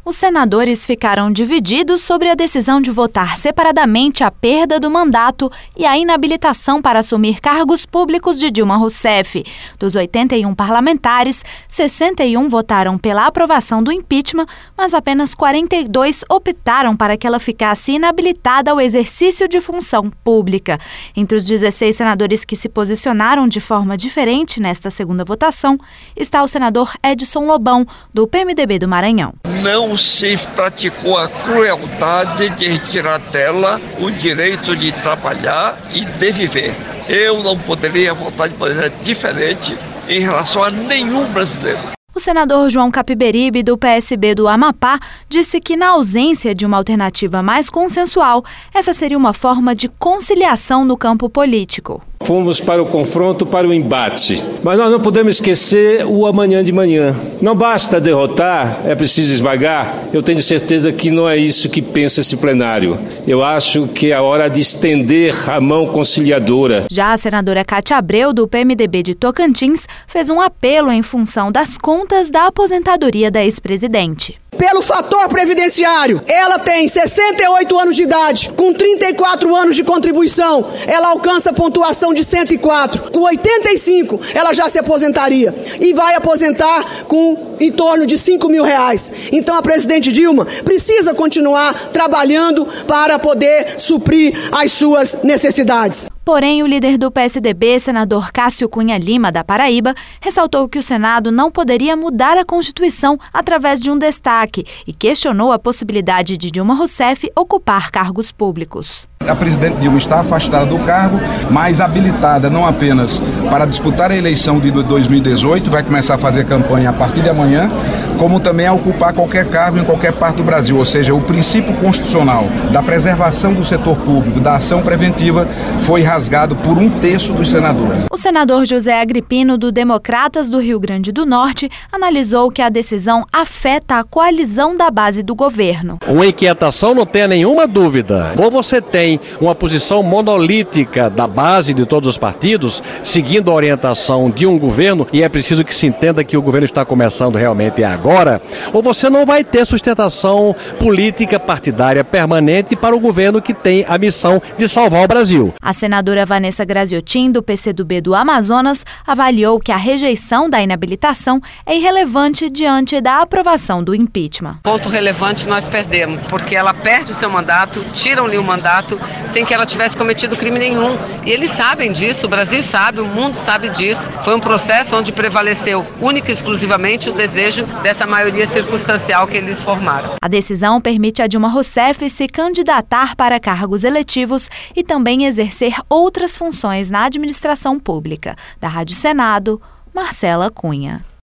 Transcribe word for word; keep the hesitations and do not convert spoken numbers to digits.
Os senadores ficaram divididos sobre a decisão de votar separadamente a perda do mandato e a inabilitação para assumir cargos públicos de Dilma Rousseff. Dos oitenta e um parlamentares, sessenta e um votaram pela aprovação do impeachment, mas apenas quarenta e dois optaram para que ela ficasse inabilitada ao exercício de função pública. Entre os dezesseis senadores que se posicionaram de forma diferente nesta segunda votação, está o senador Edson Lobão, do P M D B do Maranhão. Não se praticou a crueldade de retirar dela o direito de trabalhar e de viver. Eu não poderia votar de maneira diferente em relação a nenhum brasileiro. O senador João Capiberibe, do P S B do Amapá, disse que, na ausência de uma alternativa mais consensual, essa seria uma forma de conciliação no campo político. Fomos para o confronto, para o embate, mas nós não podemos esquecer o amanhã de manhã. Não basta derrotar, é preciso esmagar. Eu tenho certeza que não é isso que pensa esse plenário. Eu acho que é a hora de estender a mão conciliadora. Já a senadora Cátia Abreu, do P M D B de Tocantins, fez um apelo em função das contas da aposentadoria da ex-presidente. Pelo fator previdenciário, ela tem sessenta e oito anos de idade, com trinta e quatro anos de contribuição, ela alcança a pontuação de cento e quatro. Com oitenta e cinco, ela já se aposentaria e vai aposentar com em torno de cinco mil reais. Então a presidente Dilma precisa continuar trabalhando para poder suprir as suas necessidades. Porém, o líder do P S D B, senador Cássio Cunha Lima, da Paraíba, ressaltou que o Senado não poderia mudar a Constituição através de um destaque e questionou a possibilidade de Dilma Rousseff ocupar cargos públicos. A presidente Dilma está afastada do cargo, mas habilitada não apenas para disputar a eleição de dois mil e dezoito, vai começar a fazer campanha a partir de amanhã, como também a ocupar qualquer cargo em qualquer parte do Brasil. Ou seja, o princípio constitucional da preservação do setor público, da ação preventiva, foi rasgado por um terço dos senadores. O senador José Agripino, do Democratas do Rio Grande do Norte, analisou que a decisão afeta a coalizão da base do governo. Uma inquietação, não tenha nenhuma dúvida. Ou você tem uma posição monolítica da base de todos os partidos, seguindo a orientação de um governo, e é preciso que se entenda que o governo está começando realmente agora, ou você não vai ter sustentação política partidária permanente para o governo que tem a missão de salvar o Brasil. A senadora Vanessa Graziotin, do P C do B do Amazonas, avaliou que a rejeição da inabilitação é irrelevante diante da aprovação do impeachment. Ponto relevante nós perdemos, porque ela perde o seu mandato, tiram-lhe o mandato sem que ela tivesse cometido crime nenhum. E eles sabem disso, o Brasil sabe, o mundo sabe disso. Foi um processo onde prevaleceu única e exclusivamente o desejo dessa maioria circunstancial que eles formaram. A decisão permite a Dilma Rousseff se candidatar para cargos eletivos e também exercer outras funções na administração pública. Da Rádio Senado, Marcela Cunha.